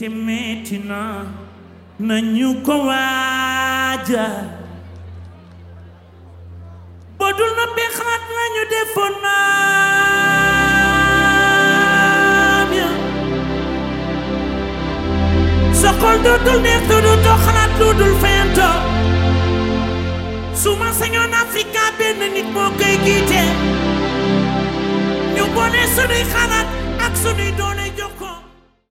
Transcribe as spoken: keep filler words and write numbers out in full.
te metti na nañu ko waaja bodul na be xalaat nañu defoon naam ya sokol dootul neex dootoo xalaat lu dul fento suma sañoon Afrika benn nit moo koy jiite ñu boole sunuy xalaat ak sunuy doole